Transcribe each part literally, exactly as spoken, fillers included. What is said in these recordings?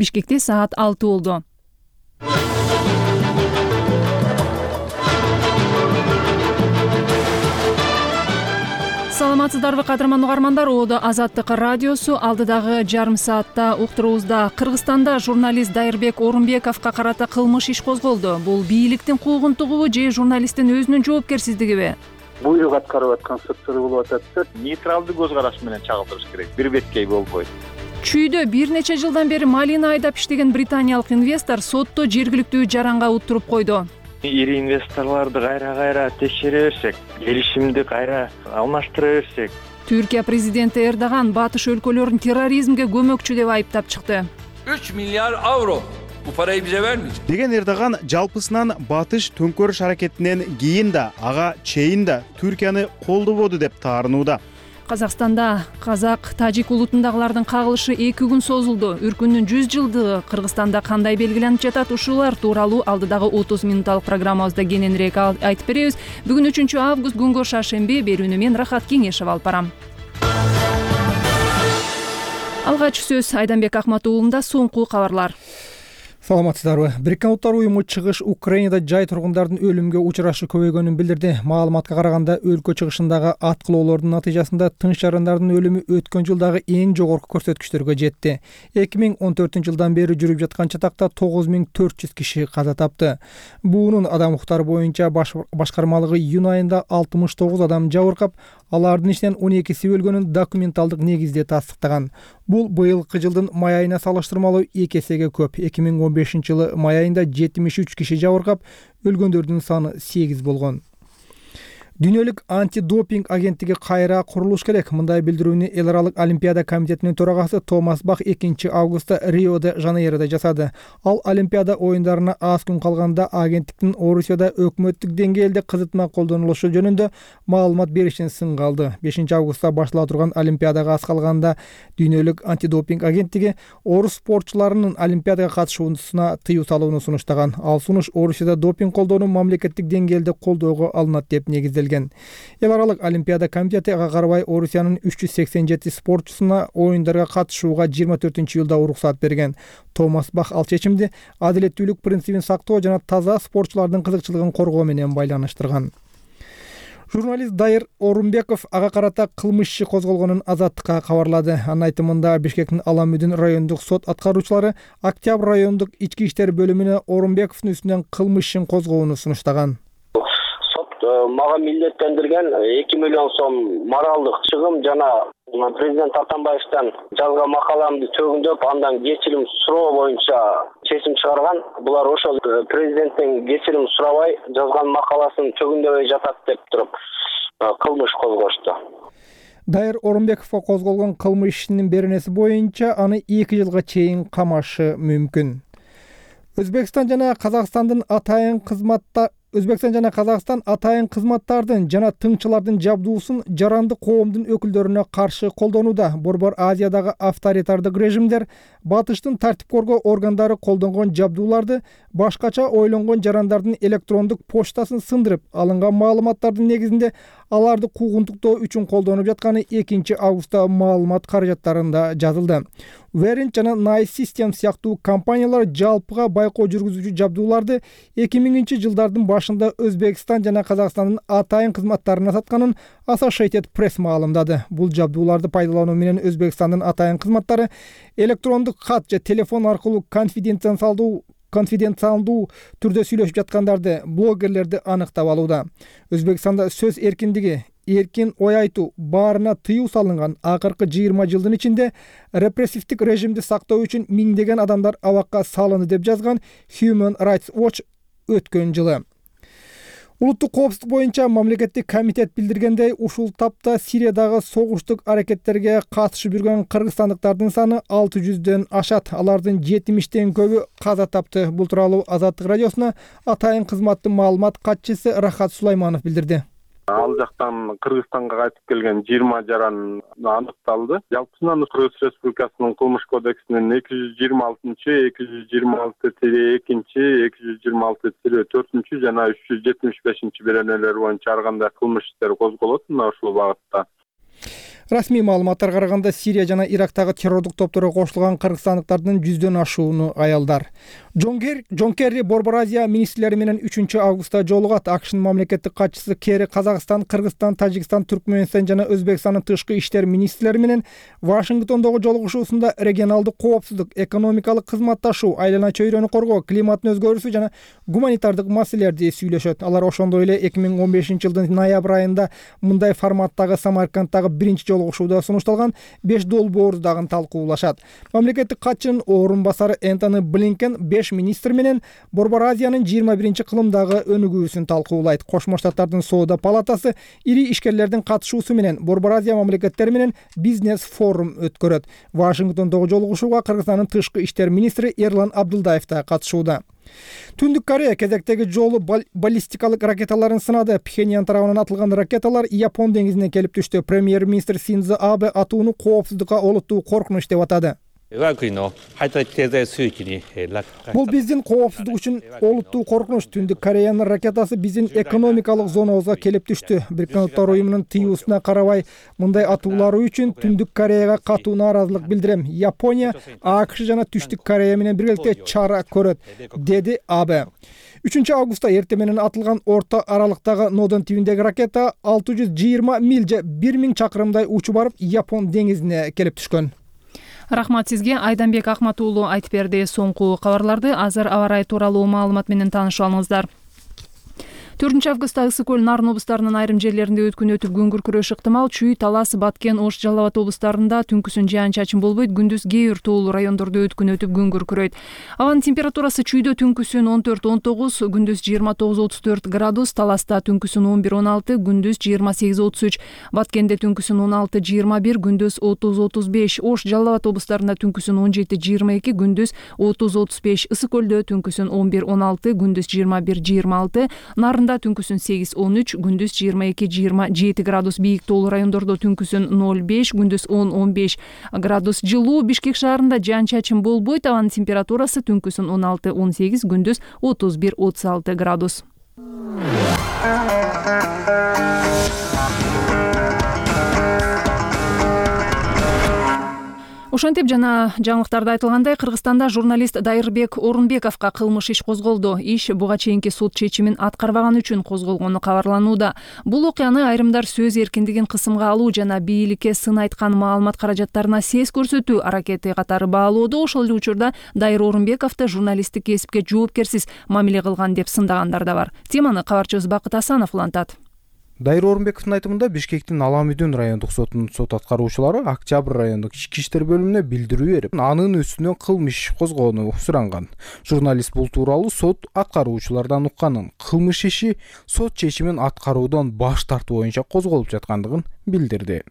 Бишкекте саат алты болду. Саламатсыздарбы кадырман угармандар, Оодо Азаттык радиосу алдыдагы жарым саатта уктуруубузда Кыргызстанда журналист Дайырбек Орунбековго карата кылмыш иш козголду. Бул бийликтин куугунтугубу же журналисттин өзүнүн жоопкерсиздигиби? Буйрук аткарып аткан структура болуп атат да. Нейтралдуу көз караш менен чагылдырыш керек. Бир беткей болбойт. Чүйдө бир нече жылдан бери малина айдап иштеген британиялык инвестор сотто жергиликтүү жаранга уттуруп койду. Ири инвесторлорду кайра-кайра текшере берсек, келишимди кайра алмаштыра берсек. Түркия президенти Эрдоган батыш өлкөлөрүн терроризмге көмөкчү деп айыптап чыкты. üç milyar avro. Bu parayı bize vermeyecek. Деген Эрдоган жалпысынан батыш төңкөрүш аракетинен кийин да, ага чейин да Түркияны колдободу деп таарынууда. Казакстанда казак, тажик улутундагылардын кагылышы эки күн созулду. Үркүндүн жүз жылдыгы Кыргызстанда кандай белгиленип жатат, ушулар тууралуу алдыдагы отуз минутталык программабызда кененирээк айтып беребиз. Бүгүн үчүнчү август күнгө шаршемби, берүүнү мен Рахат Кеңешев алып барам. Алгач сөз Айданбек Акматуулунда. Соңку кабарлар. Саламатсыздарбы. Бириккен Улуттар уюму чыгыш Украинада жай тургундардын өлүмгө учурашы көбөйгөнүн билдирди. Маалыматка караганда, өлкө чыгышындагы аткылоолордун натыйжасында тынч жарандардын өлүмү өткөн жылдагы эң жогорку көрсөткүчтөргө жетти. эки миң он төртүнчү жылдан бери жүрүп жаткан чатакта тогуз миң төрт жүз киши каза тапты. Буунун адам укуктары боюнча баш, башкармалыгы июнь айында алтымыш тогуз адам жабыркап, алардын ичинен он экиси өлгөнүн документалдык негизде тастыктаган. Бул быйылкы жылдын май айына салыштырмалуу эки эсеге көп. эки миң он бешинчи жылы май айында жетимиш үч киши жабыркап, өлгөндөрдүн саны сегиз болгон. Дүйнөлүк антидопинг агенттиги кайра курулуш керек. Мындай билдирүүнү Эл аралык олимпиада комитетинин төрагасы Томас Бах экинчи августта Рио-де-Жанейрода жасады. Ал олимпиада оюндарына аз күн калганда агенттиктин Орусияда өкмөттүк деңгээлде кызытма колдонулушу жөнүндө маалымат беришин сынга алды. бешинчи августта баштала турган олимпиадага аз калганда Дүйнөлүк антидопинг агенттиги орус спортчуларынын олимпиадага катышуусуна тыюу салууну сунуштаган. Ал сунуш Орусияда допинг колдоону мамлекеттик деңгээлде колдоого алынат деп негизделген. Эл аралык олимпиада комитети ага карабай Орусиянын үч жүз сексен жети спортчусуна оюндарга катышууга жыйырма төртүнчү жылда уруксат берген. Томас Бах ал чечимди адилеттүүлүк принцибин сактоо жана таза спортчулардын кызыкчылыгын коргоо менен байланыштырган. Журналист Дайыр Орунбеков ага карата кылмыш иши козголгонун Азаттыкка кабарлады. Анын айтымында Бишкектин Аламүдүн райондук сот аткаруучулары Октябрь райондук ички иштер бөлүмүнө Орунбековдун үстүнөн кылмыш ишин козгоону сунуштаган. Мага милдеттендирген эки миллион сом моралдык чыгым жана президент Атамбаевден жазган макаламды төгүндөп, андан кечирим суроо боюнча чечим чыгарган. Булар ошол президенттен кечирим сурабай жазган макаласын төгүндөбөй жатат деп туруп кылмыш козгошту. Дайыр Орунбековго козголгон кылмыш ишинин беренеси боюнча аны эки жылга чейин камашы мүмкүн. Өзбекстан жана Казакстандын атайын кызматта Өзбекстан жана Казакстан атайын кызматтардын жана тыңчылардын жабдуусун жарандык коомдун өкүлдөрүнө каршы колдонууда. Борбор Азиядагы авторитардык режимдер батыштын тартипкоргоо органдары колдонгон жабдууларды башкача ойлонгон жарандардын электрондук почтасын сындырып, алынган маалыматтардын негизинде аларды куугунтуктоо үчүн колдонуп жатканы экинчи августта маалымат каражаттарында жазылды. Verint жана Nice Systems сыяктуу компаниялар жалпыга байкоо жүргүзүүчү жабдууларды эки миңинчи жылдардын башында Өзбекстан жана Казакстандын атайын кызматтарына сатканын Associated Press маалымдады. Бул жабдууларды пайдалануу менен Өзбекстандын атайын кызматтары электрондук кат же телефон аркылуу конфиденциалдуу конфиденциалдуу түрдө сүйлөшүп жаткандарды, блогерлерди аныктап алууда. Өзбекстанда сөз эркиндиги, эркин ой айтуу баарына тыюу салынган. Акыркы жыйырма жылдын ичинде репрессивдик режимди сактоо үчүн миңдеген адамдар абакка салынды деп жазган Human Rights Watch өткөн жылы. Улуттук коопсуздук боюнча мамлекеттик комитет билдиргендей, ушул тапта Сириядагы согуштук аракеттерге катышып жүргөн кыргызстандыктардын саны алты жүздөн ашат. Алардын жетимиштен көбү каза тапты. Бул тууралуу Азаттык радиосуна атайын кызматтын маалымат катчысы Рахат Сулайманов билдирди. Ал жактан Кыргызстанга кайтып келген жыйырма жаран аныкталды. Жалпысынан Кыргыз Республикасынын кылмыш кодексинин эки жүз жыйырма алтынчы, эки жүз жыйырма алты тире экинчи, эки жүз жыйырма алты тире төртүнчү жана үч жүз жетимиш бешинчи беренелер боюнча ар кандай кылмыш иштери козголот мына ушул багытта. Расмий маалыматтарга караганда Сирия жана Ирактагы террордук топторго кошулган кыргызстандыктардын жүздөн ашууну аялдар. Джон Керри Борбор Азия министрлери менен үчүнчү августта жолугат. АКШнын мамлекеттик катчысы Керри Казакстан, Кыргызстан, Тажикстан, Түркмөнстан жана Өзбекстандын тышкы иштер министрлери менен Вашингтондогу жолугушуусунда регионалдык коопсуздук, экономикалык кызматташуу, айлана чөйрөнү коргоо, климаттын өзгөрүүсү жана гуманитардык маселелерди сүйлөшөт. Алар ошондой эле эки миң он бешинчи жылдын ноябрь айында мындай форматтагы Самаркандтагы биринчи жолугушууда сунушталган беш долбоорду дагы талкуулашат. Мамлекеттик катчынын орун басары Энтони Блинкен беш министр менен Борбор Азиянын жыйырма биринчи кылымдагы өнүгүүсүн талкуулайт. Кошмо Штаттардын соода палатасы ири ишкерлердин катышуусу менен Борбор Азия мамлекеттери менен бизнес форум өткөрөт. Вашингтондогу жолугушууга Кыргызстандын тышкы иштер министри Эрлан Абдулдаев да катышууда. Түндүк Корея кезектеги жолу баллистикалык ракеталарын сынады. Пхеньян тарабынан атылган ракеталар Япон деңизине келип түштү. Премьер-министр Синдзо Абе атууну коопсуздукка олуттуу коркунуч деп атады. Бул биздин коопсуздук үчүн олуттуу коркунуч. Түндүк Кореянын ракетасы биздин экономикалык зонабызга келип түштү. Бириккен Улуттар уюмунун тыюусуна карабай мындай атуулары үчүн Түндүк Кореяга катуу нааразылык билдирем. Япония, АКШ жана Түштүк Корея менен биргеликте чара көрөт, деди Абе. үчүнчү августта эртең менен атылган орто аралыктагы Нодон тибиндеги ракета алты жүз жыйырма миль же бир миң чакырымдай учуп барып Япон деңизине келип түшкөн. Рахмат сизге. Айданбек Акмат уулу айтып берди. Соңку кабарларды азыр аба ырайы тууралуу маалымат менен таанышып алыңыздар. төртүнчү августта Ысык көл Нарын облустарынын айрым жерлеринде өткөн өтүп күн күркүрөш ыктымал. Чүй, Талас, Баткен, Ош, Жалал Абад облустарында түнкүсүн жаан-чачын болбойт. Күндүз кээ бир тоолуу райондордо өткөн өтүп күн күркүрөйт. Абанын температурасы Чүйдө түнкүсүн он төрт он тогуз, күндүз жыйырма тогуз отуз төрт градус, Таласта түнкүсүн он бир он алты, күндүз жыйырма сегиз отуз үч, Баткенде түнкүсүн он алты жыйырма бир, күндүз отуз отуз беш, Ош, Жалал Абад облустарында түнкүсүн он жети жыйырма эки, күндүз отуз отуз беш, Ысык көлдө түнкүсүн он бир он алты, күндүз жыйырма бир жыйырма алты, Нарында түнкүсүн сегиз он үч, күндүз жыйырма эки жыйырма жети градус, бийик тоолуу райондордо түнкүсүн ноль беш, күндүз он он беш градус жылуу. Бишкек шаарында жаан-чачын болбойт. Абанын температурасы түнкүсүн он алты он сегиз, күндүз отуз бир отуз алты градус. Ошентип жана жаңылыктарда айтылгандай, Кыргызстанда журналист Дайырбек Орунбековго кылмыш иш козголду. Иш буга чейинки суд чечимин аткарбаганы үчүн козголгону кабарланууда. Бул окуяны айрымдар сөз эркиндигин кысымга алуу жана бийликке сын айткан маалымат каражаттарына сес көрсөтүү аракети катары баалоодо. Ошол эле учурда Дайыр Орунбековду журналисттик кесипке жоопкерсиз мамиле кылган деп сындагандар да бар. Теманы кабарчыбыз Бакыт Асанов улантат. Дайыр Орунбековдун айтымында Бишкектин Аламүйдүн райондук сотунун сот аткаруучулары Октябрь райондук ички иштер бөлүмүнө билдирүү берип, анын үстүнөн кылмыш иш козгоону суранган. Журналист бул тууралуу сот аткаруучулардан укканын, кылмыш иши сот чечимин аткаруудан баш тартуу боюнча козголуп жаткандыгын билдирди.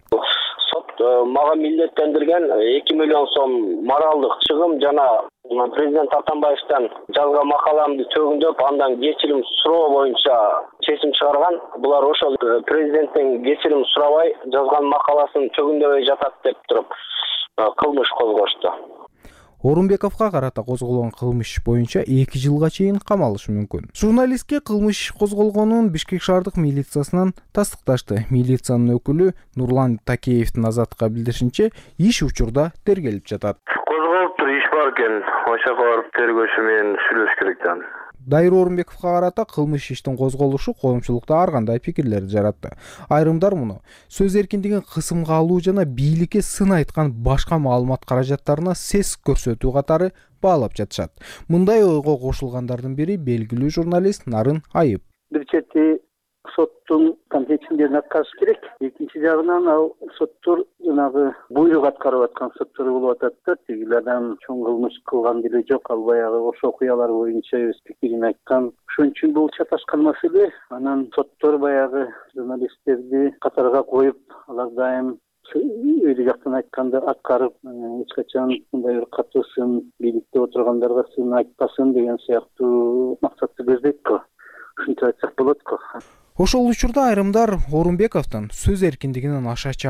Мага милдеттендирген эки миллион сом моралдык чыгым жана президент Атамбаевден жазган макаламды төгүндөп, андан кечирим суроо боюнча чечим чыгарган. Булар ошол президенттен кечирим сурабай жазган макаласын төгүндөбөй жатат деп туруп кылмыш козгошту. Орунбековго карата козголгон кылмыш боюнча эки жылга чейин камалышы мүмкүн. Журналистке кылмыш козголгонун Бишкек шаардык милициясынан тастыкташты. Милициянын өкүлү Нурлан Такеевдин Азаттыкка билдиришинче, иш учурда тергелип жатат. Козголуптур, иш бар экен. Ошого барып тергөөчү менен сүйлөш керек да. Дайыр Орунбековго карата кылмыш иштин козголушу коомчулукта ар кандай пикирлерди жаратты. Айрымдар муну сөз эркиндигин кысымга алуу жана бийликке сын айткан башка маалымат каражаттарына сес көрсөтүү катары баалап жатышат. Мындай ойго кошулгандардын бири белгилүү журналист Нарын Айып. Бир чети соттун контекстинден аткарыш керек. Экинчи жагынан ал соттор жанагы буйрук аткарып аткан соттор болуп атат да. Тигилерден чоң кылмыш кылган деле жок. Ал баягы ошо окуялар боюнча өз пикирин айткан. Ошон үчүн бул чаташкан маселе. Анан соттор баягы журналисттерди катарга коюп, алар дайым өйдө жактан айтканды аткарып, эч качан мындай бир катуу сын бийликте отургандарга сын айтпасын деген сыяктуу максатты көздөйт го. Ушинтип айтсак болот го. Ошол учурда айрымдар Орунбековдун сөз эркиндигинен аша чаап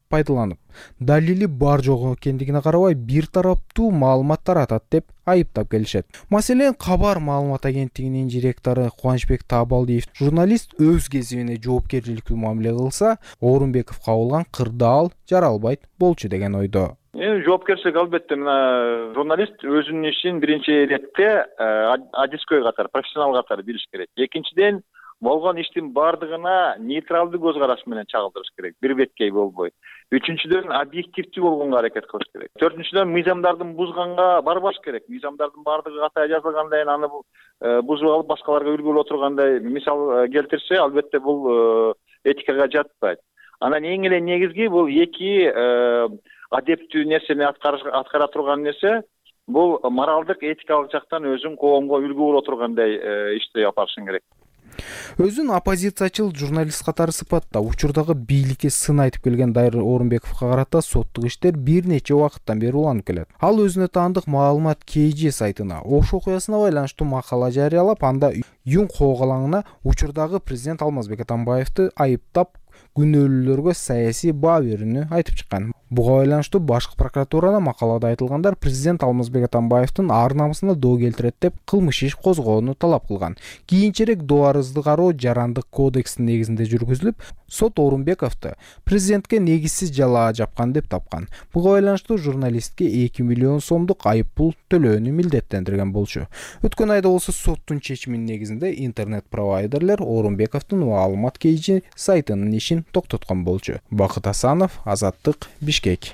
пайдаланып, далили бар жогу экендигине карабай бир тараптуу маалымат таратат деп айыптап келишет. Маселен, Кабар маалымат агенттигинин директору Кубанычбек Таабалдиев журналист өз кезибине жоопкерчиликтүү мамиле кылса, Орунбековго болгон кырдаал жаралбайт болчу деген ойдо. Эми жоопкерчилик албетте мына журналист өзүнүн ишин биринчи иретте адискөй катары, профессионал катары билиш керек. Экинчиден, болгон иштин бардыгына нейтралдуу көз караш менен чагылдырыш керек, бир беткей болбой. Үчүнчүдөн, объективдүү болгонго аракет кылыш керек. Төртүнчүдөн, мыйзамдардын бузганга барбаш керек. Мыйзамдардын бардыгы катаа жазылгандай, аны бузуп алып башкаларга үлгү боло тургандай мисал келтирсе, албетте бул этикага жатпайт. Анан эң эле негизги бул эки адептүү нерсени аткара турган нерсе, бул моралдык, этикалык жактан өзүң коомго үлгү боло тургандай ишти алып барышың керек. Өзүн оппозициячыл журналист катары сыпаттап, учурдагы бийликке сын айтып келген Дайыр Орунбековго карата соттук иштер бир нече убакыттан бери уланып келет. Ал өзүнө таандык маалымат кей же сайтына ош окуясына байланыштуу макала жарыялап, анда Юн коогалаңына учурдагы президент Алмазбек Атамбаевди айыптап, күнөөлүүлөргө саясий баа берүүнү айтып чыккан. Буга байланыштуу башкы прокуратурада макалада айтылгандар президент Алмазбек Атамбаевдин ар намысына доо келтирет деп кылмыш иш козгоону талап кылган. Кийинчерээк доо арызды кароо жарандык кодекстин негизинде жүргүзүлүп, сот Орунбековду президентке негизсиз жалаа жапкан деп тапкан. Буга байланыштуу журналистке эки миллион сомдук айып пул төлөөнү милдеттендирген болчу. Өткөн айда болсо соттун чечиминин негизинде интернет провайдерлер Орунбековдун маалымат кейжи сайтынын ишин токтоткон болчу. Бакыт Асанов, Азаттык, Бишкек.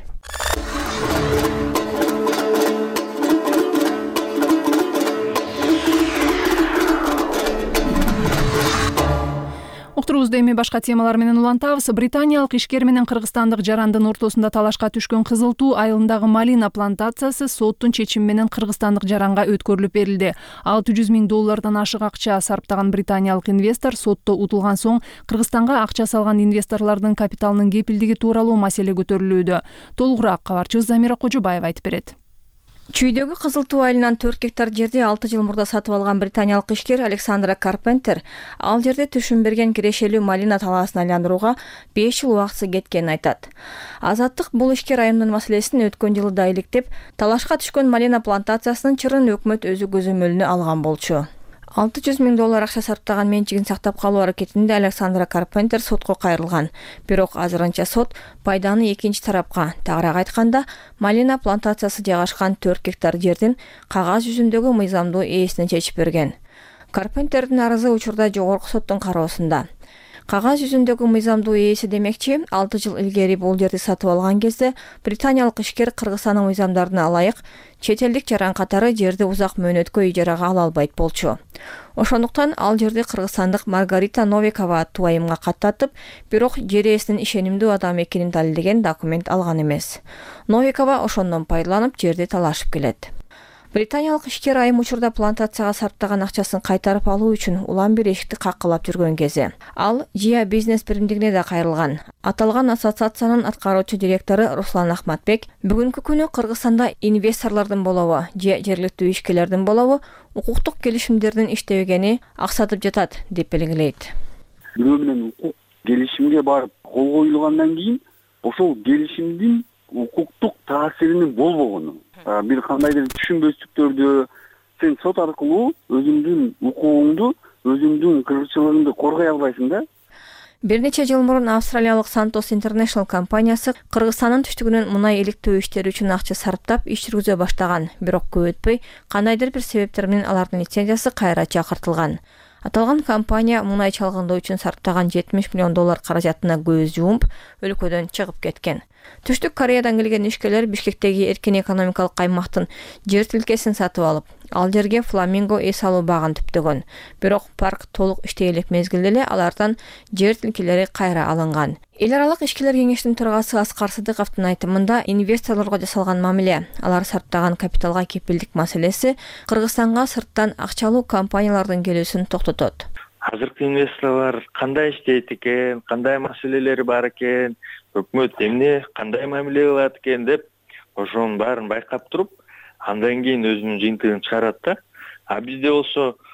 Уктурубузду эми башка темалар менен улантабыз. Британиялык ишкер менен кыргызстандык жарандын ортосунда талашка түшкөн Кызыл Туу айылындагы малина плантациясы соттун чечими менен кыргызстандык жаранга өткөрүлүп берилди. алты жүз миң доллардан ашык акча сарптаган британиялык инвестор сотто утулган соң Кыргызстанга акча салган инвесторлордун капиталынын кепилдиги тууралуу маселе көтөрүлүүдө. Толугураак кабарчыбыз Замира Кожобаева айтып берет. Чүйдөгү Кызыл Туу айылынан төрт гектар жерди алты жыл мурда сатып алган британиялык ишкер Александра Карпентер ал жерде түшүн берген кирешелүү малина талаасын айландырууга беш жыл убакыты кеткенин айтат. Азаттык бул ишкер айымдын маселесин өткөн жылы да иликтеп, талашка түшкөн малина плантациясынын чырын өкмөт өзү көзөмөлүнө алган болчу. алты жүз миң доллар акча сарптаган менчигин сактап калуу аракетинде Александра Карпентер сотко кайрылган. Бирок азырынча сот пайданы экинчи тарапка, тагыраак айтканда, малина плантациясы жайгашкан төрт гектар жердин кагаз жүзүндөгү мыйзамдуу ээсине чечип берген. Карпентердин арызы учурда жогорку соттун кароосунда. Кагаз жүзүндөгү мыйзамдуу ээси демекчи, алты жыл илгери бул жерди сатып алган кезде британиялык ишкер Кыргызстандын мыйзамдарына ылайык чет элдик жаран катары жерди узак мөөнөткө ижарага ала албайт болчу. Ошондуктан ал жерди кыргызстандык Маргарита Новикова аттуу айымга каттатып, бирок жер ээсинин ишенимдүү адам экенин далилдеген документ алган эмес. Новикова ошондон пайдаланып жерди талашып келет. Британиялык ишкер айым учурда плантацияга сарптаган акчасын кайтарып алуу үчүн улам бир эшикти каккылап жүргөн кези. Ал Жия бизнес биримдигине да кайрылган. Аталган ассоциациянын аткаруучу директору Руслан Ахматбек бүгүнкү күнү Кыргызстанда инвесторлордун болобу, же жергиликтүү ишкерлердин болобу укуктук келишимдердин иштебегени аксатып жатат деп белгилейт. Бирөө менен укук келишимге барып кол коюлгандан кийин ошол келишимдин укуктук таасиринин болбогону, бир кандайдыр түшүнбөстүктөрдү сен сот аркылуу өзүңдүн укугуңду, өзүңдүн кызыкчылыгыңды коргой албайсың да. Бир нече жыл мурун Австралиялык Santos International компаниясы Кыргызстандын түштүгүнөн мунай иликтөө иштери үчүн акча сарптап иш жүргүзө баштаган, бирок көп өтпөй кандайдыр бир себептер менен алардын лицензиясы кайра чакыртылган. Аталган компания мунай чалгындоо үчүн сарптаган жетимиш миллион доллар каражатына көз жумуп, өлкөдөн чыгып кеткен. Түштүк Кореядан келген ишкерлер Бишкектеги эркин экономикалык аймактын жер тилкесин сатып алып, ал жерге фламинго эс алуу багын түптөгөн. Бирок парк толук иштей элек мезгилде эле алардан жер тилкелери кайра алынган. Эл аралык ишкерлер кеңештин төрагасы Аскар Сыдыковдун айтымында инвесторлорго жасалган мамиле, алар сарптаган капиталга кепилдик маселеси Кыргызстанга сырттан акчалуу компаниялардын келүүсүн токтотот. Азыркы инвесторлор кандай иштейт экен, кандай маселелери бар экен, өкмөт эмне кандай мамиле кылат экен деп ошонун баарын байкап туруп, андан кийин өзүнүн жыйынтыгын чыгарат да. А бизде болсо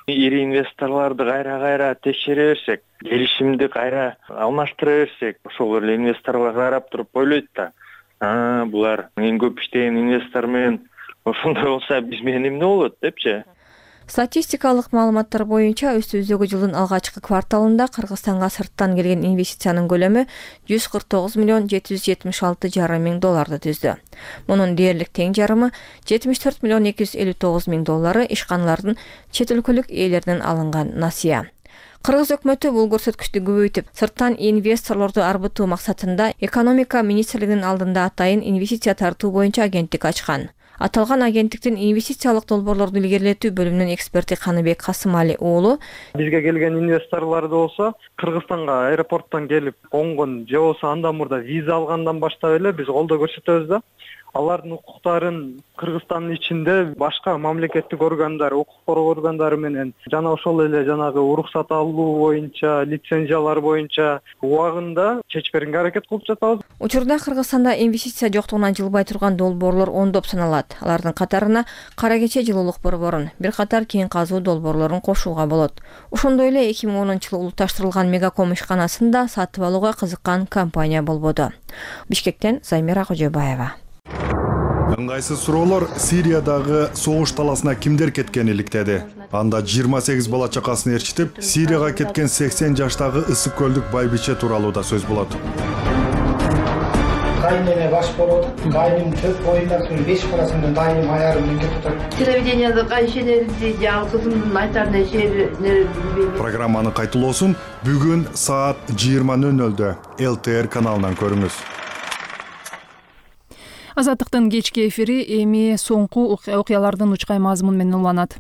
ири инвесторлорду кайра кайра текшере берсек, келишимди кайра алмаштыра берсек, ошол эле инвесторлор карап туруп ойлойт да, а булар эң көп иштеген инвестор менен ошондой болсо биз менен эмне болот депчи. Статистикалык маалыматтар боюнча өстүбүздөгү жылдын алгачкы кварталында Кыргызстанга сырттан келген инвестициянын көлөмү жүз кырк тогуз миллион жети жүз жетимиш алты жарым миң долларды түздү. Мунун дээрлик тең жарымы жетимиш төрт миллион эки жүз элүү тогуз миң доллары ишканалардын чет өлкөлүк ээлеринен алынган насыя. Кыргыз өкмөтү бул көрсөткүчтү көбөйтүп, сырттан инвесторлорду арбытуу максатында экономика министрлигинин алдында атайын инвестиция тартуу боюнча агенттик ачкан. Аталган агенттиктин инвестициялык долбоорлорду илгерилетүү бөлүмүнүн эксперти Каныбек Касымали уулу бизге келген инвесторлорду болсо Кыргызстанга аэропорттон келип конгон же болбосо андан мурда виза алгандан баштап эле биз колдоо көрсөтөбүз да. Алардын укуктарын Кыргызстандын ичинде башка мамлекеттик органдар, укук коргоо органдары менен жана ошол эле жанагы уруксат алуу боюнча, лицензиялар боюнча убагында чечип берүүгө аракет кылып жатабыз. Учурда Кыргызстанда инвестиция жоктугунан жылбай турган долбоорлор ондоп саналат. Алардын катарына Кара Кече жылуулук борборун, бир катар кең казуу долбоорлорун кошууга болот. Ошондой эле эки миң онунчу жылы улутташтырылган Мегаком ишканасын да сатып алууга кызыккан компания болбоду. Бишкектен Займира Кожобаева. Ыңгайсыз суроолор Сириядагы согуш таласына кимдер кеткени иликтеди. Анда жыйырма сегиз бала чакасын ээрчитип, Сирияга кеткен сексен жаштагы ысык көлдүк байбиче тууралуу да сөз болот. Кайнеме баш болот, кайнем төрт боюнда беш баласынын дайым аярым меңгеп отуруп. Телевидениеде кайшенерди жан кызымдын айтар нерсе билбейм. Программанын кайтылоосун бүгүн саат жыйырма ноль нолдо эл тэ эр каналынан көрүңүз. Азаттыктын кечки эфири эми соңку окуялардын учкай мазмун менен уланат.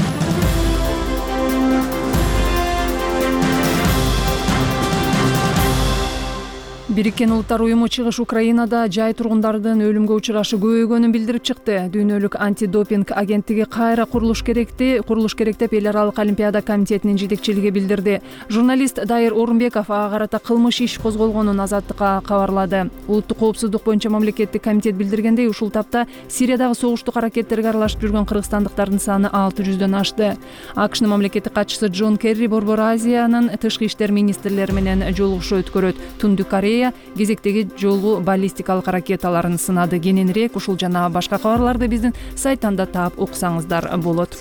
Бириккен Улуттар уюму чыгыш Украинада жай тургундардын өлүмгө учурашы көбөйгөнүн билдирип чыкты. Дүйнөлүк антидопинг агенттиги кайра курулуш керекти, курулуш керек деп Эл аралык олимпиада комитетинин жетекчилиги билдирди. Журналист Дайыр Орунбеков ага карата кылмыш иш козголгонун Азаттыкка кабарлады. Улуттук коопсуздук боюнча мамлекеттик комитет билдиргендей, ушул тапта Сириядагы согуштук аракеттерге аралашып жүргөн кыргызстандыктардын саны алты жүздөн ашты. АКШнын мамлекеттик катчысы Джон Керри Борбор Азиянын тышкы иштер министрлери менен жолугушуу өткөрөт. Түндүк Корея кезектеги жолу баллистикалык ракеталарын сынады. Кененирээк ушул жана башка кабарларды биздин сайттан да таап уксаңыздар болот.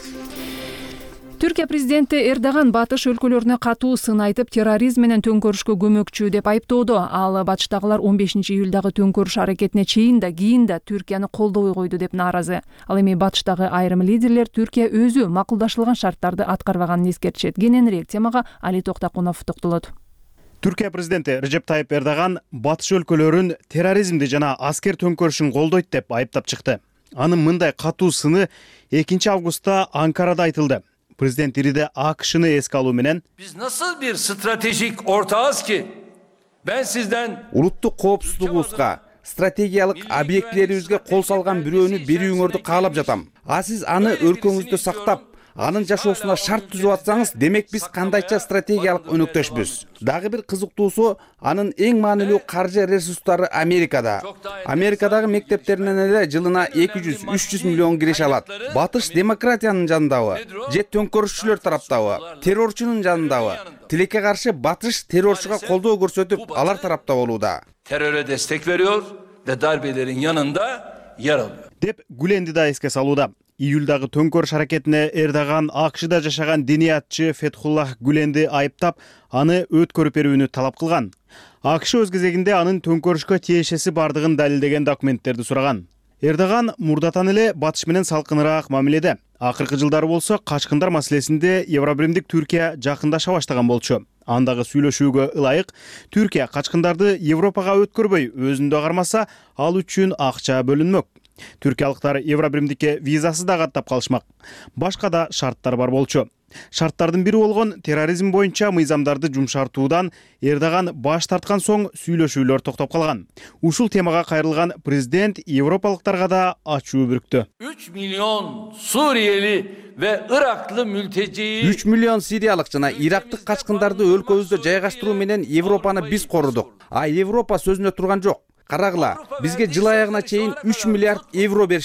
Түркия президенти Эрдоган батыш өлкөлөрүнө катуу сын айтып, терроризм менен төңкөрүшкө көмөкчү деп айыптоодо. Ал батыштагылар он бешинчи июлдагы төңкөрүш аракетине чейин да, кийин да Түркияны колдобой койду деп нааразы. Ал эми батыштагы айрым лидерлер Түркия өзү макулдашылган шарттарды аткарбаганын эскертишет. Кененирээк темага Али Токтакунов токтолот. Түркия президенти Режеп Тайып Эрдоган батыш өлкөлөрүн терроризмди жана аскер төңкөрүшүн колдойт деп айыптап чыкты. Анын мындай катуу сыны экинчи августта Анкарада айтылды. Президент Ириде АКШ'ны эске алуу менен Biz nasıl bir stratejik ortağız ki ben sizden улуттук коопсуздугубузга, стратегиялык объектилерибизге кол салган бирөөнү берүүңөрдү каалап жатам. А сиз аны өлкөңүздө сактап, анын жашоосуна шарт түзүп атсаңыз, демек биз кандайча стратегиялык өнөктөшпүз. Дагы бир кызыктуусу, анын эң маанилүү каржы ресурстары Америкада. Америкадагы мектептеринен эле жылына эки жүз үч жүз миллион киреше алат. Батыш демократиянын жанындабы, же төңкөрүшчүлөр тараптабы, террорчунун жанындабы. Тилекке каршы батыш террорчуга колдоо көрсөтүп, алар тарапта болууда. teröre destek veriyor ve darbelerin yanında yer alıyor. Деп Гүленди да эске салууда. Июлдагы төңкөрүш аракетине Эрдоган АКШда жашаган диниятчы Фетхуллах Гүленди айыптап, аны өткөрүп берүүнү талап кылган. АКШ өз кезегинде анын төңкөрүшкө тиешеси бардыгын далилдеген документтерди сураган. Эрдоган мурдатан эле батыш менен салкыныраак мамиледе. Акыркы жылдары болсо качкындар маселесинде Евробиримдик Түркия жакындаша баштаган болчу. Андагы сүйлөшүүгө ылайык Түркия качкындарды Европага өткөрбөй, өзүндө кармаса, ал үчүн акча бөлүнмөк. Түркиялыктар Евробиримдикке визасыз да каттап калышмак. Башка да шарттар бар болчу. Шарттардын бири болгон терроризм боюнча мыйзамдарды жумшартуудан Эрдоган баш тарткан соң сүйлөшүүлөр токтоп калган. Ушул темага кайрылган президент европалыктарга да ачуу бүрктү. üç milyon Suriyeli ve Iraklı mülteci үч миллион сириялык жана ирактык качкындарды өлкөбүздө жайгаштыруу менен Европаны биз корудук. А Европа сөзүнө турган жок. Карагыла, бизге жыл аягына чейин үч миллиард евро беришмек.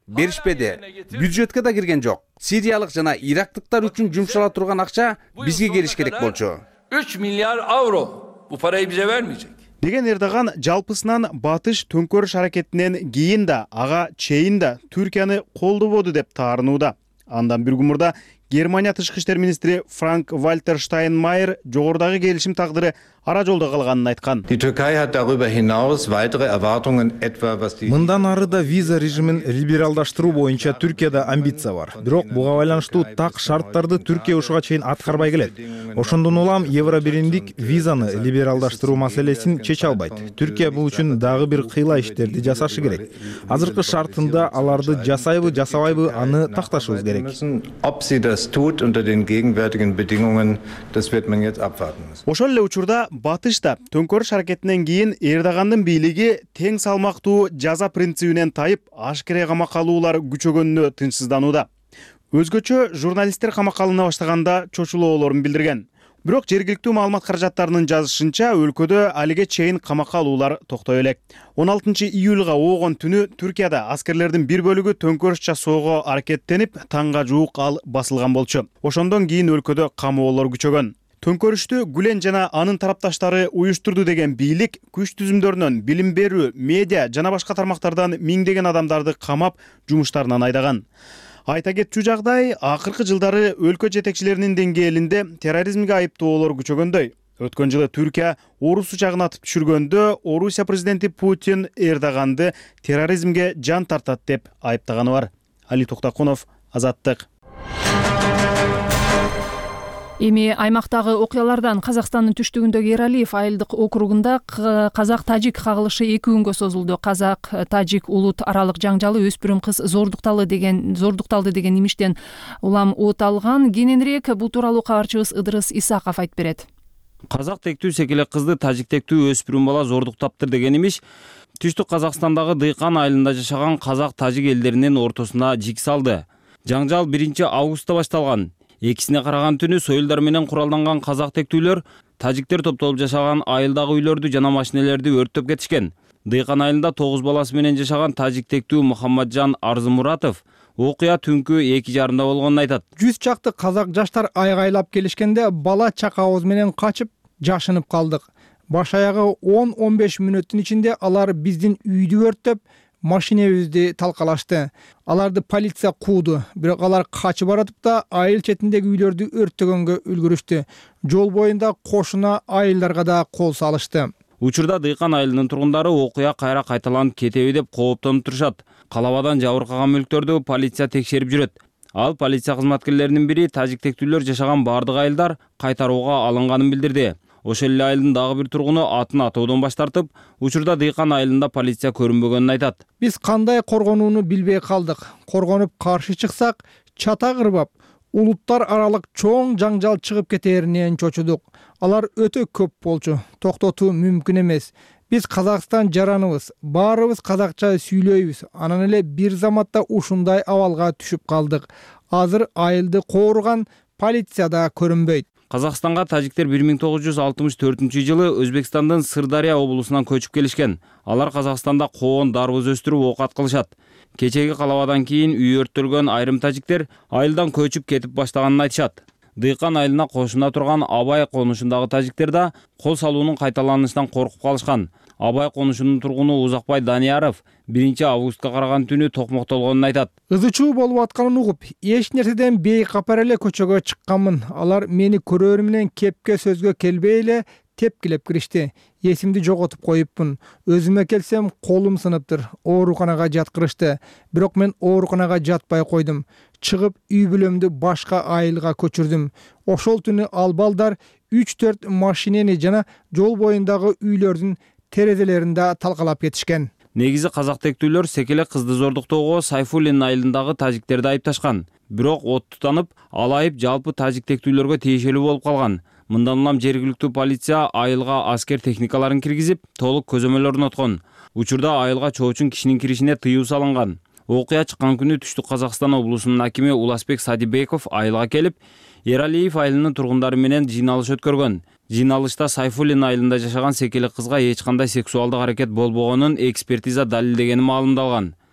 беришпеди. Бюджетке да кирген жок. Сириялык жана ирактыктар үчүн жумшала турган акча бизге келиш керек болчу. üç milyar avro bu parayı bize vermeyecek. деген Эрдоган жалпысынан батыш төңкөрүш аракетинен кийин да ага чейин да Түркияны колдободу деп таарынууда. Андан бир күн мурда Германия тышкы иштер министри Франк Вальтер Штайнмайер жогорудагы келишим тагдыры ара жолдо калганын айткан. Мындан ары да виза режимин либералдаштыруу боюнча Түркияда амбиция бар. Бирок буга байланыштуу так шарттарды Түркия ушуга чейин аткарбай келет. Ошондон улам Евробиримдик визаны либералдаштыруу маселесин чече албайт. Түркия бул үчүн дагы бир кыйла иштерди жасашы керек. Азыркы шартында аларды жасайбы, жасабайбы аны такташыбыз керек. Ошол эле учурда батыш да төңкөрүш аракетинен кийин Эрдогандын бийлиги тең салмактуу жаза принцибинен тайып, ашкере камакка алуулар күчөгөнүнө тынчсызданууда. Өзгөчө журналисттер камакка алына баштаганда чочулоолорун билдирген. Бирок жергиликтүү маалымат каражаттарынын жазышынча, өлкөдө алиге чейин камакка алуулар токтой элек. он алтынчы июлга оогон түнү Түркияда аскерлердин бир бөлүгү төңкөрүш жасоого аракеттенип, таңга жуук ал басылган болчу. Ошондон кийин өлкөдө камоолор күчөгөн. Төңкөрүштү Гүлен жана анын тарапташтары уюштурду деген бийлик күч түзүмдөрүнөн билим берүү, медиа жана башка тармактардан миңдеген адамдарды камап, жумуштарынан айдаган. Айта кетчү жагдай, акыркы жылдары өлкө жетекчилеринин деңгээлинде терроризмге айыптоолор күчөгөндөй. Өткөн жылы Түркия Орус учагын атып түшүргөндө Орусия президенти Путин Эрдоганды терроризмге жан тартат деп айыптаганы бар. Али Токтакунов, Азаттык. Эми аймактагы окуялардан Казакстандын түштүгүндөгү Эралиев айылдык округунда казак-тажик кагылышы эки күнгө созулду. Казак-тажик улут аралык жаңжалы өспүрүм кыз зордукталды деген зордукталды деген имиштен улам от алган. Кененирээк бул тууралуу кабарчыбыз Ыдырыс Исаков айтып берет. Казак тектүү секеле кызды тажик тектүү өспүрүм бала зордуктаптыр деген имиш түштүк Казакстандагы Дыйкан айылында жашаган казак-тажик элдеринин ортосуна жик салды. Жаңжал биринчи августта башталган. Экисине караган түнү союлдар менен куралданган казак тектүүлөр тажиктер топтолуп жашаган айылдагы үйлөрдү жана машинелерди өрттөп кетишкен. Дыйкан айылында тогуз баласы менен жашаган тажик тектүү Мухаммаджан Арзымуратов окуя түнкү эки жарымда болгонун айтат. Жүз чакты казак жаштар айгайлап келишкенде бала чакабыз менен качып жашынып калдык. Баш аягы он он беш мүнөттүн ичинде алар биздин үйдү өрттөп, машинебизди талкалашты. Аларды полиция кууду, бирок алар качып баратып да айыл четиндеги үйлөрдү өрттөгөнгө үлгүрүштү. Жол боюнда кошуна айылдарга да кол салышты. Учурда Дыйкан айылынын тургундары окуя кайра кайталанып кетеби деп кооптонуп турушат. Калабадан жабыркаган мүлктөрдү полиция текшерип жүрөт. Ал полиция кызматкерлеринин бири тажик тектүүлөр жашаган бардык айылдар кайтарууга алынганын билдирди. Ошол эле айылдын дагы бир тургуну атын атоодон баш тартып, учурда Дыйкан айылында полиция көрүнбөгөнүн айтат. Биз кандай коргонууну билбей калдык. Коргонуп каршы чыксак, чата кырбап, улуттар аралык чоң жаңжал чыгып кетээринен чочудук. Алар өтө көп болчу. Токтотуу мүмкүн эмес. Биз Казакстан жараныбыз, баарыбыз казакча сүйлөйбүз. Анан эле бир заматта ушундай абалга түшүп калдык. Азыр айылды кооруган полиция да көрүнбөйт. Казакстанга тажиктер бир миң тогуз жүз алтымыш төртүнчү жылы Өзбекстандын Сырдария облусунан көчүп келишкен. Алар Казакстанда коон дарбыз өстүрүп оокат кылышат. Кечеги калабадан кийин үй өрттөлгөн айрым тажиктер айылдан көчүп кетип баштаганын айтышат. Дыйкан айылына кошуна турган Абай конушундагы тажиктер да кол салуунун кайталанышынан коркуп калышкан. Абай конушунун тургуну Узакбай Данияров биринчи августка караган түнү токмоктолгонун айтат. Ызычуу болуп атканын угуп, эч нерседен бейкапар эле көчөгө чыкканмын. Алар мени көрөр менен кепке сөзгө келбей эле тепкилеп киришти. Эсимди жоготуп коюпмун. Өзүмө келсем колум сыныптыр. Ооруканага жаткырышты. Бирок мен ооруканага жатпай койдум. Чыгып үй бүлөмдү башка айылга көчүрдүм. Ошол түнү ал балдар үч төрт машинени жана жол боюндагы үйлөрдүн терезелеринде талкалап кетишкен. Негизи казак тектүүлөр секеле кызды зордуктоого Сайфуллин айылындагы тажиктерди айыпташкан. Бирок от тутанып, ал айып жалпы тажик тектүүлөргө тиешелүү болуп калган. Мындан улам жергиликтүү полиция айылга аскер техникаларын киргизип, толук көзөмөл орноткон. Учурда айылга чоочун кишинин киришине тыюу салынган. Окуя чыккан күнү Түштүк Казакстан облусунун акими Уласбек Садибеков айылга келип, Эралиев айылынын тургундары менен жыйналыш өткөргөн. Жыйналышта Сайфуллин айылында жашаган секеле кызга эч кандай сексуалдык аракет болбогонун экспертиза далилдегени маалымдалган.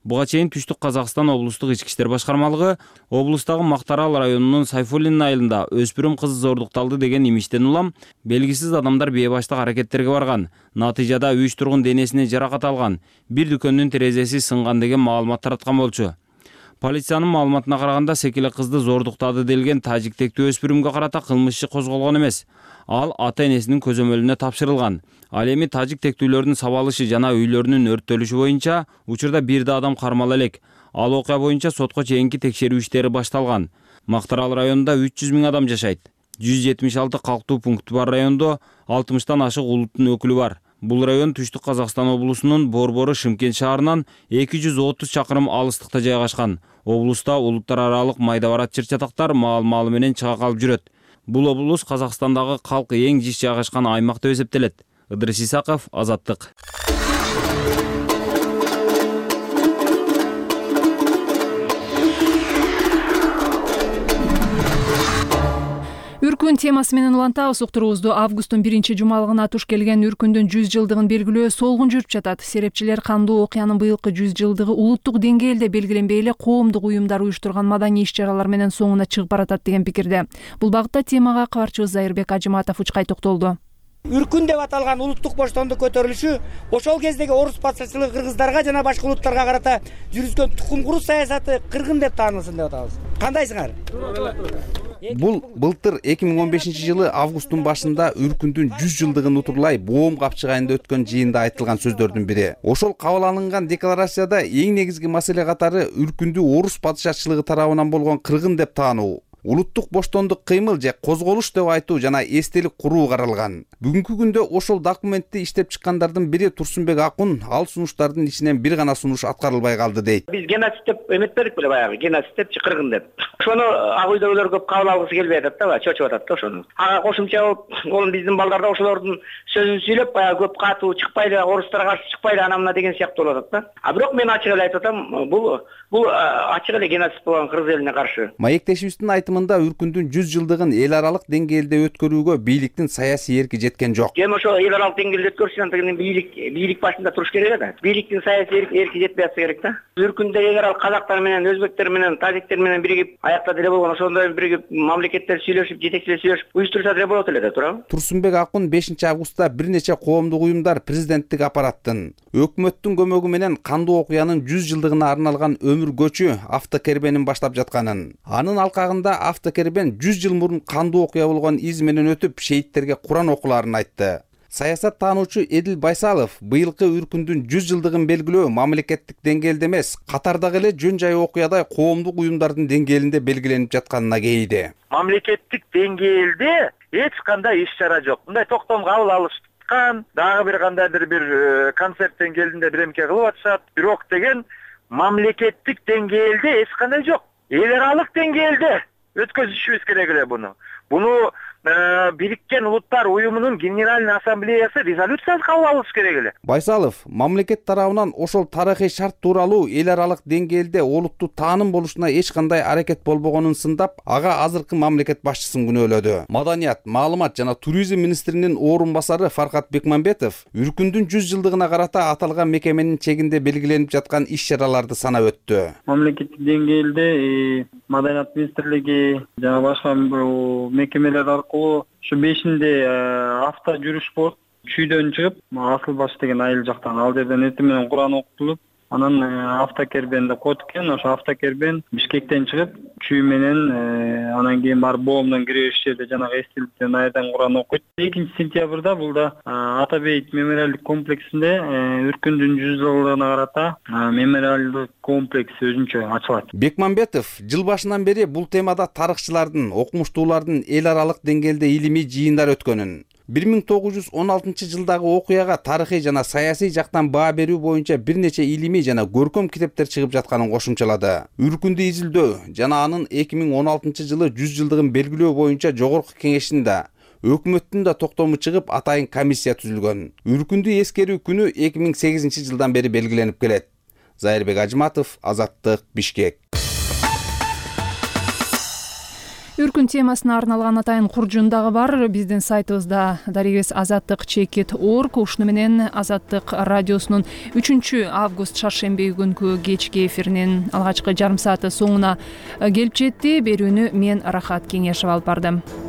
Буга чейин Түштүк Казакстан облустук ички иштер башкармалыгы облустагы Мактарал районунун Сайфуллин айылында өспүрүм кыз зордукталды деген имиштен улам белгисиз адамдар бейбаштык аракеттерге барган. Натыйжада үч тургун денесине жаракат алган, бир дүкөндүн терезеси сынган деген маалымат тараткан болчу. Полициянын маалыматына караганда секиле кызды зордуктады делген тажиктектүү өспүрүмгө карата кылмыш иши козголгон эмес. Ал ата-энесинин көзөмөлүнө тапшырылган. Ал эми тажик тектүүлөрдүн сабалышы жана үйлөрүнүн өрттөлүшү боюнча учурда бир да адам кармала элек. Ал окуя боюнча сотко чейинки текшерүү иштери башталган. Мактарал районунда үч жүз миң адам жашайт. жүз жетимиш алты калктуу пункт бар райондо алтымыштан ашык улуттун өкүлү бар. Бул район Түштүк Казакстан облусунун Борбору Шымкент шаарынан эки жүз отуз чакырым алыстыкта жайгашкан. Облуста улуттар аралык майда барат чыр-чатактар маал-маалы менен чыга калып жүрөт. Бул облус Казакстандагы калкы эң жиш жайгашкан аймак деп эсептелет. Ыдырыс Исаков, Азаттык. Үркүн темасы менен улантабыз уктуруубузду. Августтун биринчи жумалыгына туш келген үркүндүн жүз жылдыгын белгилөө солгун жүрүп жатат. Серепчилер кандуу окуянын быйылкы жүз жылдыгы улуттук деңгээлде белгиленбей эле коомдук уюмдар уюштурган маданий иш-чаралар менен соңуна чыгып баратат деген пикирде. Бул багытта темага кабарчыбыз Зайырбек Ажыматов учкай токтолду. Үркүн деп аталган улуттук боштондук көтөрүлүшү ошол кездеги орус патшачылыгы кыргыздарга жана башка улуттарга карата жүргүзгөн тукум куруу саясаты кыргын деп таанылсын деп атабыз. Кандайсыңар? Бул былтыр эки миң он бешинчи жылы августтун башында Үркүндүн жүз жылдыгын утурлай Боом капчыгайында өткөн жыйында айтылган сөздөрдүн бири. Ошол кабыл алынган декларацияда эң негизги маселе катары Үркүндү орус падышачылыгы тарабынан болгон кыргын деп таануу, улуттук боштондук кыймыл же козголуш деп айтуу жана эстелик куруу каралган. Бүгүнкү күндө ошол документти иштеп чыккандардын бири Турсунбек Акун ал сунуштардын ичинен бир гана сунуш аткарылбай калды дейт. Биз геноцид деп эметпедик беле баягы, геноцид депчи кыргын деп. Ошону ак үйдөгүлөр көп кабыл алгысы келбей атат да, чочуп атат да ошону. Ага кошумча болуп, биздин балдар да ошолордун сөзүн сүйлөп, баягы көп катуу чыкпайлы, орустарга каршы чыкпайлы анан мына деген сыяктуу болуп атат да. А бирок мен ачык эле айтып атам, бул бул ачык эле геноцид болгон кыргыз элине каршы. Маектешибиздин айтымында Үркүндүн жүз жылдыгын эл аралык деңгээлде өткөрүүгө бийликтин саясий эрки жеткен жок. Эми ошо эл аралык деңгээлде өткөрүш үчүн бийлик бийлик башында туруш керек да. Бийликтин саясий эрки жетпей атса керек да. Үркүндө эл аралык казактар менен, өзбектер менен, тажиктер менен биригип аяктады эле болгон, ошондой биригип мамлекеттер сүйлөшүп, жетекчилер сүйлөшүп уюштурса деле болот эле да, туурабы? Турсунбек Акун бешинчи августта бир нече коомдук уюмдар президенттик аппараттын, өкмөттүн көмөгү менен кандуу окуянын жүз жылдыгына арналган өмүр көчү автокербенин баштап жатканын, анын алкагында автокербен жүз жыл мурун кандуу окуя болгон из менен өтүп шейттерге Куран окуларын айтты. Саясат таануучу Эдил Байсалов быйылкы Үркүндүн жүз жылдыгын белгилөө мамлекеттик деңгээлде эмес, катардагы эле жөн жай окуядай коомдук уюмдардын деңгээлинде белгиленип жатканына кейиди. Мамлекеттик деңгээлде эч кандай иш-чара жок. Мындай токтом кабыл алышкан, дагы бир кандайдыр бир концерт деңгээлинде биремке кылып атышат. Бирок деген мамлекеттик деңгээлде эч кандай жок. Эл аралык деңгээлде өткөзүшүбүз керек эле буну. Буну Бириккен Улуттар уюмунун Генеральный ассамблеясы резолюциясы кабыл алыш керек эле. Байсалов мамлекет тарабынан ошол тарыхый шарт тууралуу эл аралык деңгээлде олуттуу тааным болушуна эч кандай аракет болбогонун сындап, ага азыркы мамлекет башчысын күнөөлөдү. Маданият, маалымат жана туризм министринин орун басары Фаркат Бекмамбетов Үркүндүн жүз жылдыгына карата аталган мекеменин чегинде белгиленип жаткан иш-чараларды санап өттү. Мамлекеттик деңгээлде Маданият министрлиги жана башка мекемелер аркылуу ушу бешинде авто жүрүш болот. Чүйдөн чыгып, Асыл баш деген айыл жактан ал жерден эртең менен Куран окутулуп, анан автокербенди койт экен. Ошо автокербен Бишкектен чыгып, чүй менен анан кийин барып Боомдон киребиш жерде жанагы эстеликтен айдан Куран окуйт. экинчи сентябрда бул да Атабейт мемориалдык комплексинде Үркүндүн жүз жылдыгына карата мемориалдык комплекс өзүнчө ачылат. Бекмамбетов жыл башынан бери бул темада тарыхчылардын, окумуштуулардын эл аралык деңгээлде илимий жыйындар өткөнүн, бир миң тогуз жүз он алтынчы жылдагы окуяга тарыхый жана саясий жактан баа берүү боюнча бир нече илимий жана көркөм китептер чыгып жатканын кошумчалады. Үркүндү изилдөө жана анын эки миң он алтынчы жылы жүз жылдыгын белгилөө боюнча жогорку кеңешинде өкмөттүн да токтому чыгып, атайын комиссия түзүлгөн. Үркүндү эскерүү күнү эки миң сегизинчи жылдан бери белгиленип келет. Зайырбек Ажыматов, Азаттык, Бишкек. Үркүн темасына арналган атайын куржун дагы бар. Биздин сайтыбызда дарегибиз азаттык чекит орг. Ушуну менен Азаттык радиосунун үчүнчү август шаршемби күнкү кечки эфиринин алгачкы жарым сааты соңуна келип жетти. Берүүнү мен Рахат Кеңешов алып бардым.